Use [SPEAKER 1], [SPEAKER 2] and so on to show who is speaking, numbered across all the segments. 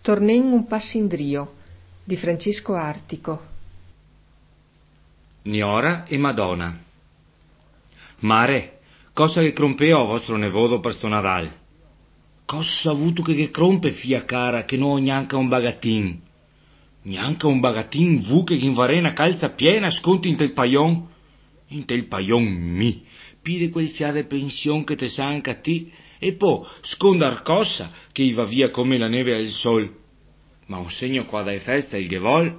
[SPEAKER 1] Tornen un passindrio di Francesco Artico.
[SPEAKER 2] Niora e Madonna. Mare, cosa che crompeo a vostro nevodo per sto Nadal? Cosa ha avuto che crompe, fia cara, che non ho neanche un bagatin? Neanche un bagatin vu che in varena calza piena sconti in tel paion? In tel paion mi, pide quel fiade pension che te sa anche a ti, e poi scondar cosa che va via come la neve al sol. Ma un segno qua dai festa il gevol?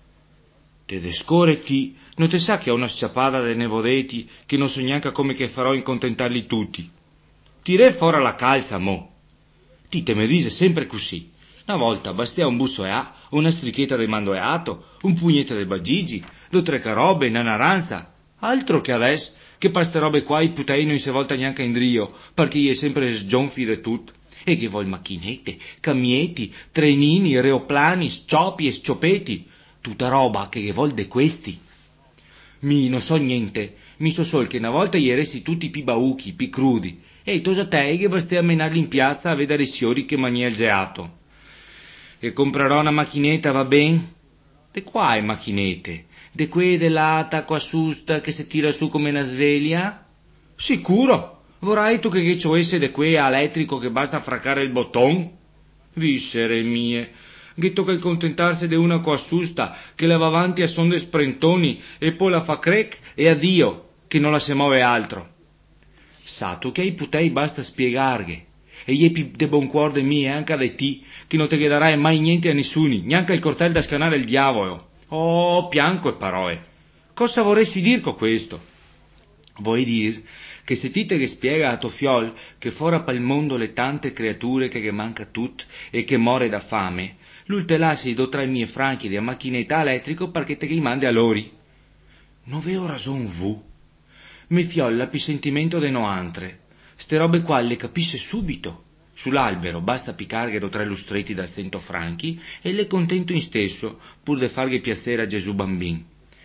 [SPEAKER 2] Te descoreti, non te sa che ho una sciapada de nevodeti che non so neanche come che farò in contentarli tutti. Tire fora la calza, mo. Ti te me dice sempre così. Una volta bastia un busso e a, una strichetta de mandoeato, un pugnetto de bagigi, due tre carobe, una naranza. Altro che adesso, che per ste robe qua i putei non si volta neanche in drio, perché gli è sempre sgionfi de tutto. E che vuol macchinette, camietti, trenini, reoplani, sciopi e sciopetti. Tutta roba che vuol de questi. Mi non so niente, mi so sol che una volta gli eresi tutti pi bauchi, pi crudi, e tosa te che bastea a menarli in piazza a vedere i siori che mania il geato. E comprerò una macchinetta, va ben? De quai macchinette? De quei dell'ata qua susta che si tira su come una sveglia? Sicuro? Vorrai tu che c'ho esse de quei a elettrico che basta fraccare il botton? Vissere mie, che tocca il contentarsi di una qua susta che la va avanti a son de sprentoni e poi la fa crec e addio, che non la se muove altro. Sa tu che ai putei basta spiegarghe, e gli epi de buon cuore mie anche a ti, che non te darai mai niente a nessuni, neanche il cortel da scanare il diavolo. Oh, pianco e parole. Cosa vorresti dir con questo? Vuoi dir che se ti te che spiega a tuo fiol che fora pel mondo le tante creature che manca tut e che more da fame, lui te lasci do 3.000 franchi di macchinetta elettrico perché te che mandi a lori. Non veo ragion vu. Mi fiolla pi sentimento de no antre. Ste robe qua le capisce subito. Sull'albero basta piccarghe do 3 lustretti da 100 franchi e le contento in stesso, pur de farghe piacere a Gesù bambin.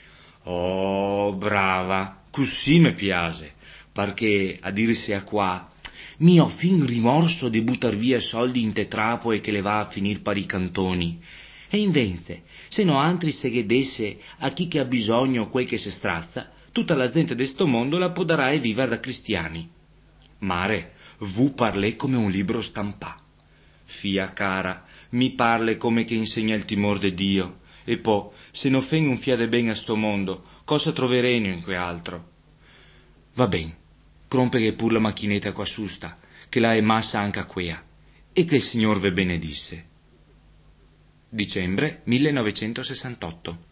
[SPEAKER 2] Oh, brava, così mi piace, perché a dirsi a qua, mi ho fin rimorso di buttar via soldi in tetrapo e che le va a finir per i cantoni. E invece, se no altri se che desse a chi che ha bisogno quel che se strazza, tutta la gente de sto mondo la podarà e vivere da cristiani. Mare, vu parlé come un libro stampà. Fia cara, mi parle come che insegna il timor de Dio. E poi, se non feng un fiade ben a sto mondo, cosa troveremo in que altro? Va ben, crompe che pur la macchinetta qua susta, che la è massa anche a quea, e che il Signor ve benedisse. Dicembre 1968.